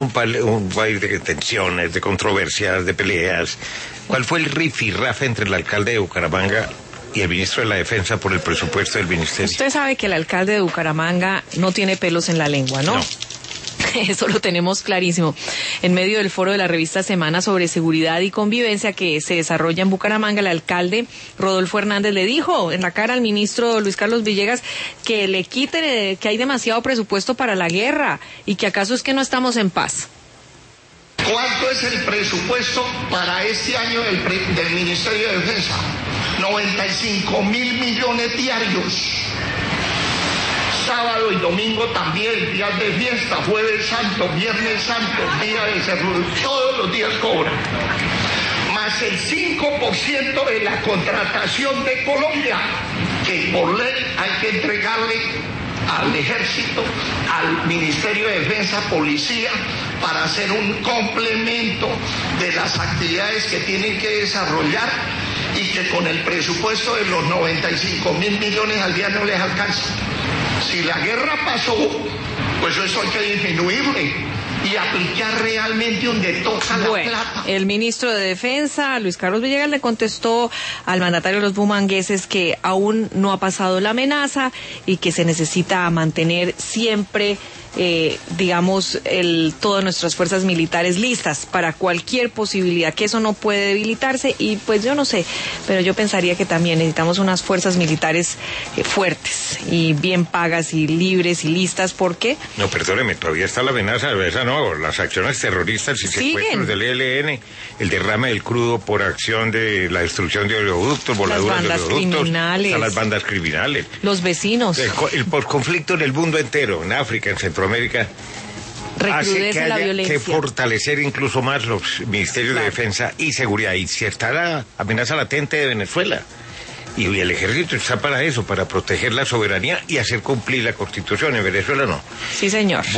un país de tensiones, de controversias, de peleas. ¿Cuál fue el rifirrafe entre el alcalde de Bucaramanga y el ministro de la Defensa por el presupuesto del ministerio? Usted sabe que el alcalde de Bucaramanga no tiene pelos en la lengua, ¿no? No. Eso lo tenemos clarísimo. En medio del foro de la revista Semana sobre Seguridad y Convivencia que se desarrolla en Bucaramanga, el alcalde Rodolfo Hernández le dijo en la cara al ministro Luis Carlos Villegas que le quiten, que hay demasiado presupuesto para la guerra y que acaso es que no estamos en paz. ¿Cuánto es el presupuesto para este año del Ministerio de Defensa? 95.000 millones diarios. Sábado y domingo también, días de fiesta, Jueves Santo, Viernes Santo, día de cerro, todos los días cobran. Más el 5% de la contratación de Colombia, que por ley hay que entregarle al Ejército, al Ministerio de Defensa, Policía, para hacer un complemento de las actividades que tienen que desarrollar y que con el presupuesto de los 95.000 millones al día no les alcanza. Si la guerra pasó, pues eso hay que disminuirle y aplicar realmente donde toca la plata. El ministro de Defensa, Luis Carlos Villegas, le contestó al mandatario de los bumangueses que aún no ha pasado la amenaza y que se necesita mantener siempre todas nuestras fuerzas militares listas para cualquier posibilidad, que eso no puede debilitarse y pues yo no sé, pero yo pensaría que también necesitamos unas fuerzas militares fuertes y bien pagas y libres y listas, porque... No, perdóneme, todavía está la amenaza, esa no, las acciones terroristas y secuestros del ELN, el derrame del crudo por acción de la destrucción de oleoductos, voladuras de oleoductos, criminales, las bandas criminales, los vecinos, el posconflicto en el mundo entero, en África, en Centroamérica, recrudece la violencia. Que fortalecer incluso más los ministerios de Defensa y Seguridad. Y si está la amenaza latente de Venezuela, y el ejército está para eso, para proteger la soberanía y hacer cumplir la Constitución. En Venezuela no. Sí, señor.